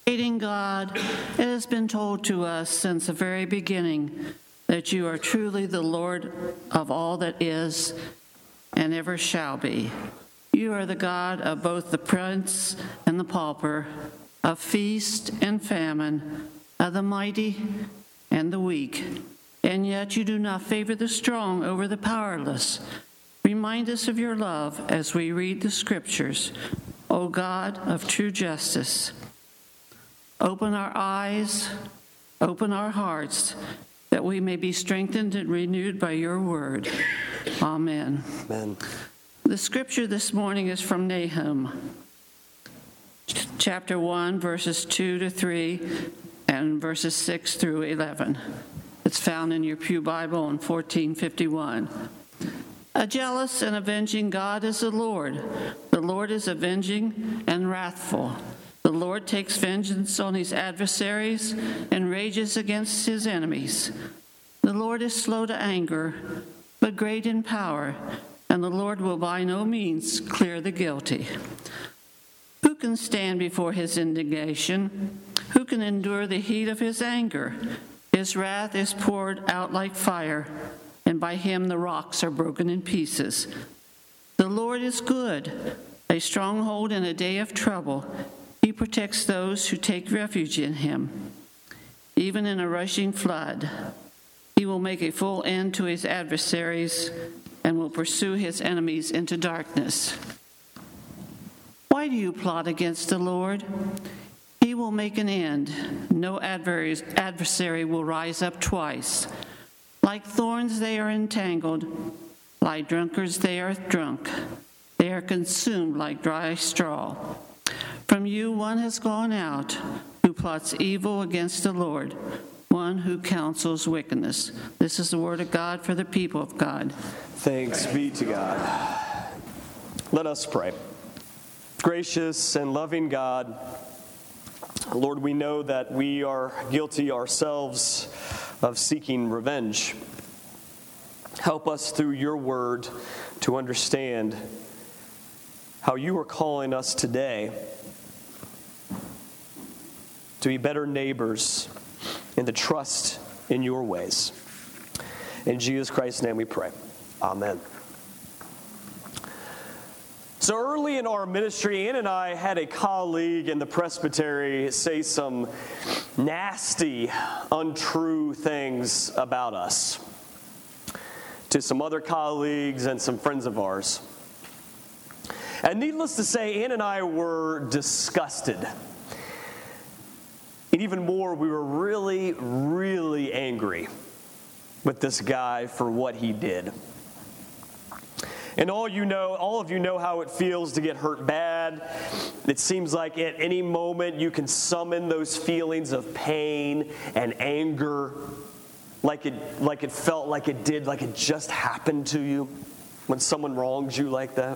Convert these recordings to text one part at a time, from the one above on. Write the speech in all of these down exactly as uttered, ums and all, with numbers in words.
Hating God, it has been told to us since the very beginning that you are truly the Lord of all that is and ever shall be. You are the God of both the prince and the pauper, of feast and famine, of the mighty and the weak. And yet you do not favor the strong over the powerless. Remind us of your love as we read the scriptures, O God of true justice. Open our eyes, open our hearts, that we may be strengthened and renewed by your word. Amen. Amen. The scripture this morning is from Nahum, chapter one, verses two to three, and verses six through eleven. It's found in your Pew Bible in fourteen fifty-one. A jealous and avenging God is the Lord. The Lord is avenging and wrathful. The Lord takes vengeance on his adversaries and rages against his enemies. The Lord is slow to anger, but great in power, and the Lord will by no means clear the guilty. Who can stand before his indignation? Who can endure the heat of his anger? His wrath is poured out like fire, and by him the rocks are broken in pieces. The Lord is good, a stronghold in a day of trouble. He protects those who take refuge in him. Even in a rushing flood, he will make a full end to his adversaries and will pursue his enemies into darkness. Why do you plot against the Lord? He will make an end. No adversary will rise up twice. Like thorns they are entangled. Like drunkards they are drunk. They are consumed like dry straw. From you one has gone out who plots evil against the Lord, one who counsels wickedness. This is the word of God for the people of God. Thanks be to God. Let us pray. Gracious and loving God, Lord, we know that we are guilty ourselves of seeking revenge. Help us through your word to understand how you are calling us today to be better neighbors and to trust in your ways. In Jesus Christ's name we pray. Amen. So early in our ministry, Ann and I had a colleague in the presbytery say some nasty, untrue things about us to some other colleagues and some friends of ours. And needless to say, Ann and I were disgusted. And even more, we were really, really angry with this guy for what he did. And all you know, all of you know how it feels to get hurt bad. It seems like at any moment you can summon those feelings of pain and anger, like it, like it felt like it did, like it just happened to you when someone wrongs you like that.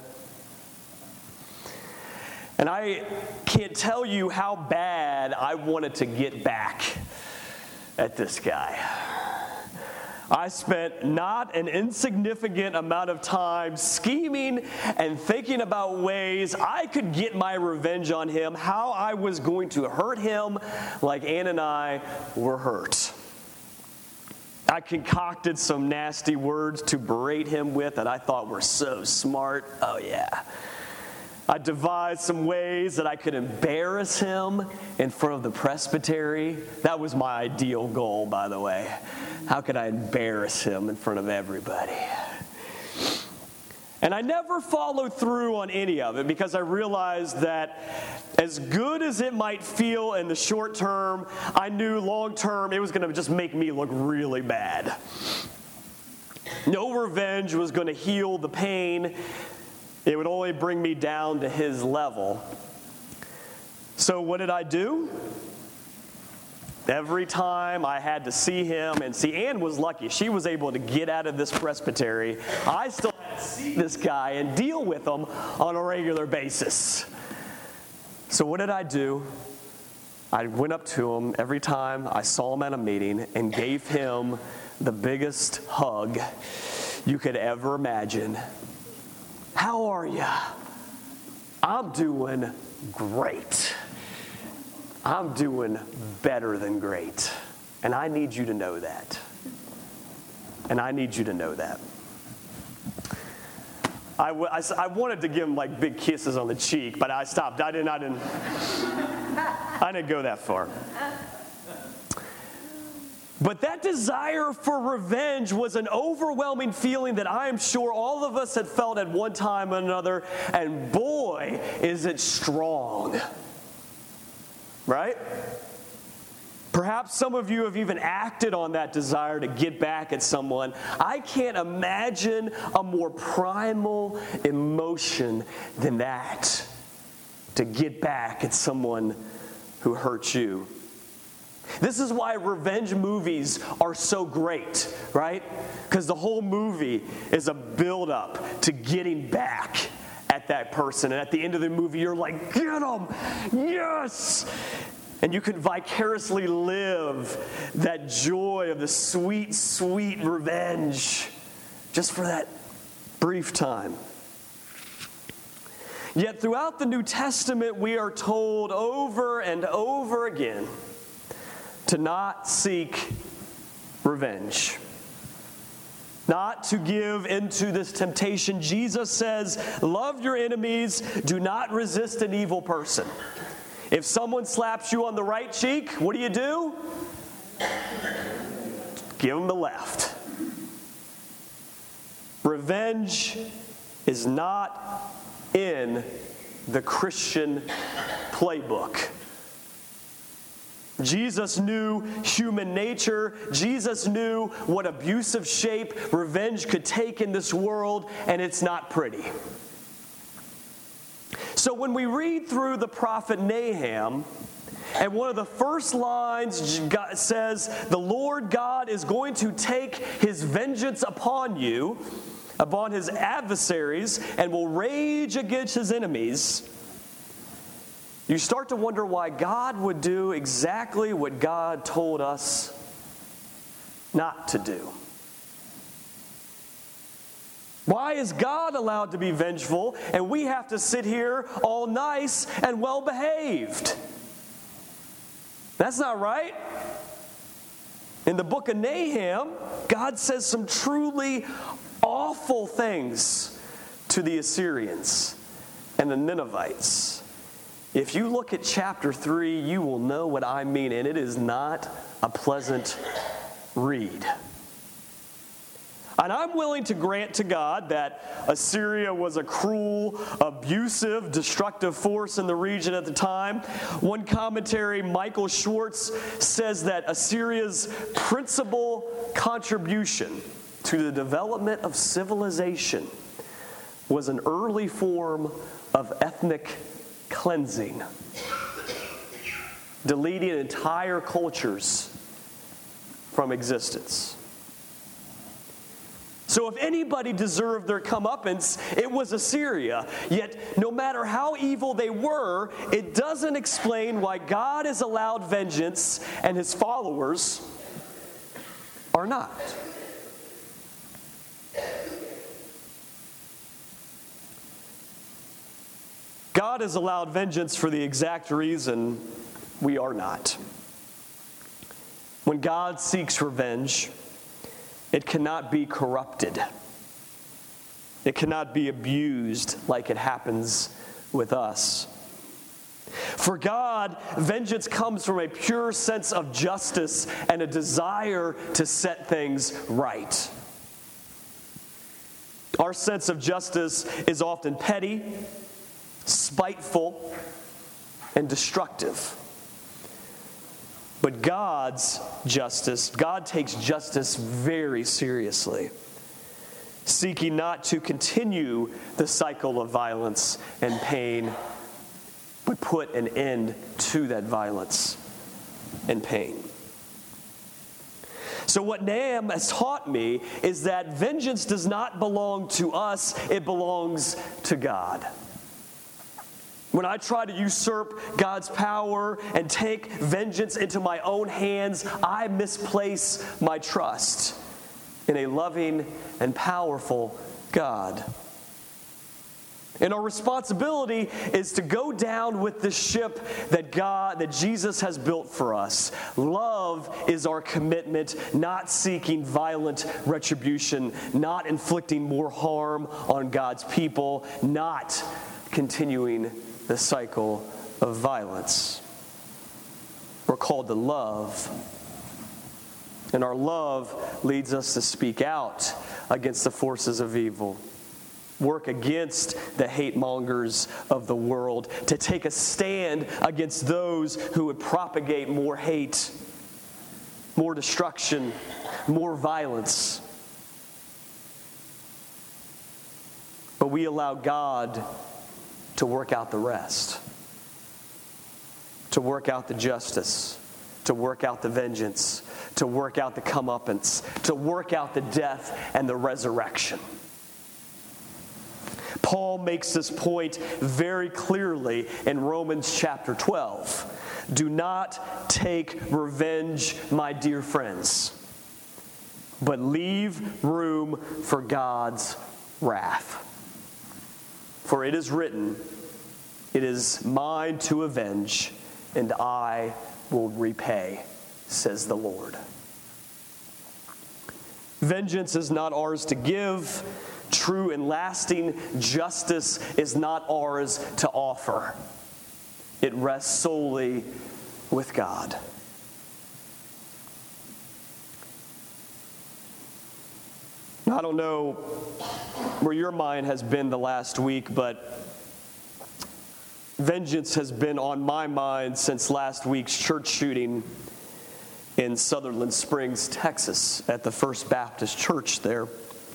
And I can't tell you how bad I wanted to get back at this guy. I spent not an insignificant amount of time scheming and thinking about ways I could get my revenge on him, how I was going to hurt him like Ann and I were hurt. I concocted some nasty words to berate him with that I thought were so smart. Oh, yeah. I devised some ways that I could embarrass him in front of the presbytery. That was my ideal goal, by the way. How could I embarrass him in front of everybody? And I never followed through on any of it because I realized that as good as it might feel in the short term, I knew long term it was going to just make me look really bad. No revenge was going to heal the pain. It would only bring me down to his level. So what did I do? Every time I had to see him, and see, Ann was lucky. She was able to get out of this presbytery. I still had to see this guy and deal with him on a regular basis. So what did I do? I went up to him every time I saw him at a meeting and gave him the biggest hug you could ever imagine. How are you? I'm doing great. I'm doing better than great. And I need you to know that. And I need you to know that. I, w- I, I wanted to give him like big kisses on the cheek, but I stopped. I didn't, I didn't, I didn't go that far. But that desire for revenge was an overwhelming feeling that I am sure all of us had felt at one time or another, and boy, is it strong. Right? Perhaps some of you have even acted on that desire to get back at someone. I can't imagine a more primal emotion than that, to get back at someone who hurt you. This is why revenge movies are so great, right? Because the whole movie is a build-up to getting back at that person. And at the end of the movie, you're like, get them! Yes! And you can vicariously live that joy of the sweet, sweet revenge just for that brief time. Yet throughout the New Testament, we are told over and over again to not seek revenge, not to give into this temptation. Jesus says, love your enemies, do not resist an evil person. If someone slaps you on the right cheek, what do you do? Give them the left. Revenge is not in the Christian playbook. Jesus knew human nature. Jesus knew what abusive shape revenge could take in this world, and it's not pretty. So when we read through the prophet Nahum, and one of the first lines God says, the Lord God is going to take his vengeance upon you, upon his adversaries, and will rage against his enemies, you start to wonder why God would do exactly what God told us not to do. Why is God allowed to be vengeful and we have to sit here all nice and well behaved? That's not right. In the book of Nahum, God says some truly awful things to the Assyrians and the Ninevites. If you look at chapter three, you will know what I mean, and it is not a pleasant read. And I'm willing to grant to God that Assyria was a cruel, abusive, destructive force in the region at the time. One commentary, Michael Schwartz, says that Assyria's principal contribution to the development of civilization was an early form of ethnic cleansing, deleting entire cultures from existence. So if anybody deserved their comeuppance, it was Assyria. Yet, no matter how evil they were, it doesn't explain why God has allowed vengeance and his followers are not. God has allowed vengeance for the exact reason we are not. When God seeks revenge, it cannot be corrupted. It cannot be abused like it happens with us. For God, vengeance comes from a pure sense of justice and a desire to set things right. Our sense of justice is often petty, spiteful, and destructive. But God's justice, God takes justice very seriously, seeking not to continue the cycle of violence and pain, but put an end to that violence and pain. So what Nahum has taught me is that vengeance does not belong to us, it belongs to God. When I try to usurp God's power and take vengeance into my own hands, I misplace my trust in a loving and powerful God. And our responsibility is to go down with the ship that God, that Jesus has built for us. Love is our commitment, not seeking violent retribution, not inflicting more harm on God's people, not continuing the cycle of violence. We're called to love. And our love leads us to speak out against the forces of evil. Work against the hate mongers of the world, to take a stand against those who would propagate more hate, more destruction, more violence. But we allow God to work out the rest, to work out the justice, to work out the vengeance, to work out the comeuppance, to work out the death and the resurrection. Paul makes this point very clearly in Romans chapter twelve. Do not take revenge, my dear friends, but leave room for God's wrath. For it is written, it is mine to avenge, and I will repay, says the Lord. Vengeance is not ours to give. True and lasting justice is not ours to offer. It rests solely with God. I don't know where your mind has been the last week, but vengeance has been on my mind since last week's church shooting in Sutherland Springs, Texas, at the First Baptist Church there.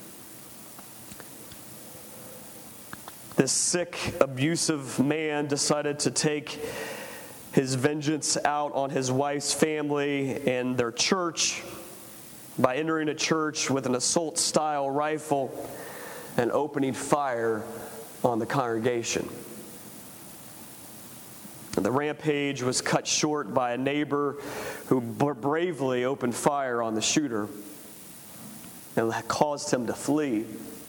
This sick, abusive man decided to take his vengeance out on his wife's family and their church by entering a church with an assault-style rifle and opening fire on the congregation. And the rampage was cut short by a neighbor who bravely opened fire on the shooter and caused him to flee.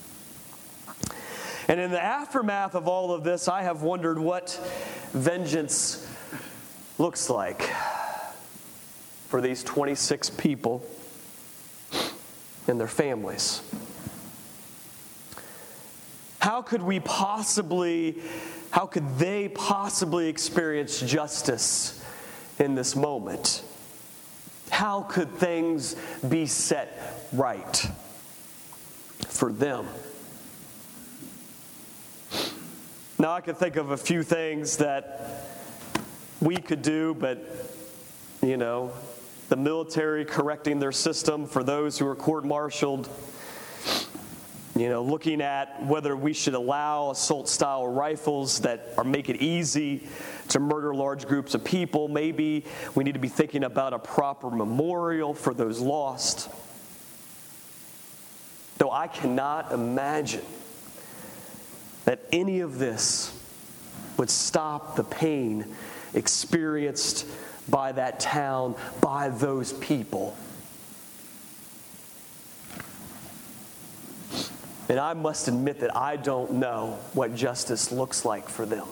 And in the aftermath of all of this, I have wondered what vengeance looks like for these twenty-six people and their families. How could we possibly, how could they possibly experience justice in this moment? How could things be set right for them? Now, I could think of a few things that we could do, but, you know, the military correcting their system for those who are court-martialed, you know, looking at whether we should allow assault-style rifles that are make it easy to murder large groups of people. Maybe we need to be thinking about a proper memorial for those lost. Though I cannot imagine that any of this would stop the pain experienced by that town, by those people. And I must admit that I don't know what justice looks like for them.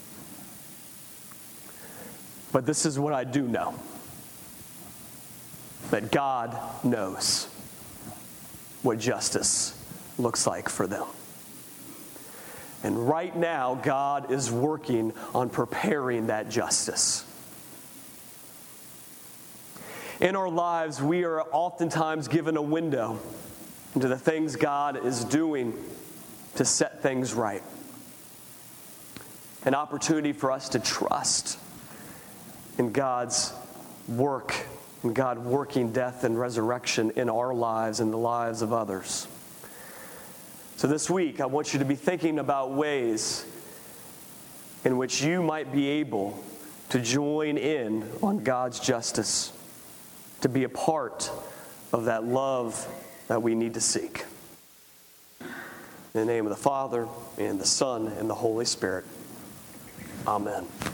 But this is what I do know. That God knows what justice looks like for them. And right now, God is working on preparing that justice. In our lives, we are oftentimes given a window into the things God is doing to set things right. An opportunity for us to trust in God's work, and God working death and resurrection in our lives and the lives of others. So this week, I want you to be thinking about ways in which you might be able to join in on God's justice, to be a part of that love that we need to seek. In the name of the Father, and the Son, and the Holy Spirit. Amen.